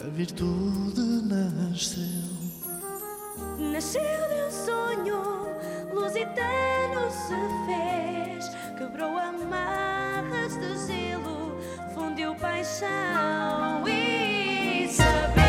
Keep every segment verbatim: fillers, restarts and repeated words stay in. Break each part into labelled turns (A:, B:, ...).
A: a virtude nasceu.
B: Nasceu de um sonho, lusitano se fez, quebrou amarras de gelo, fundiu paixão e saber.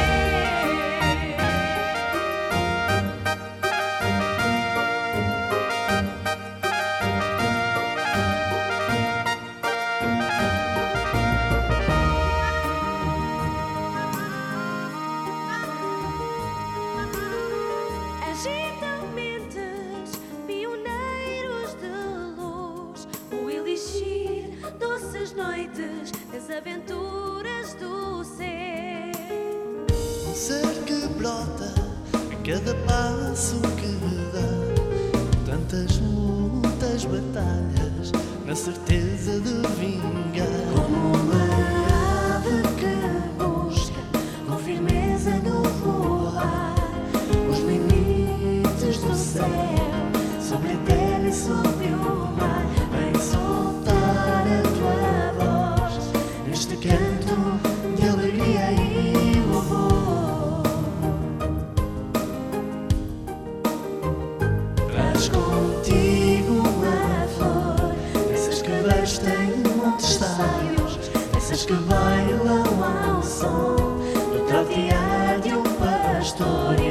B: Agitam mentes, pioneiros de luz, o elixir, doces noites, as aventuras do ser.
A: Um ser que brota a cada passo que dá, tantas lutas, batalhas, na certeza de vingar.
B: Como uma ave que busca com firmeza no voar os limites do céu, sobre a terra e sobre o mar. Vem soltar a tua voz neste canto de alegria e louvor. Traz contigo uma flor, dessas que vestem montes sábios, dessas que bailam ao som do trautear de um pastor.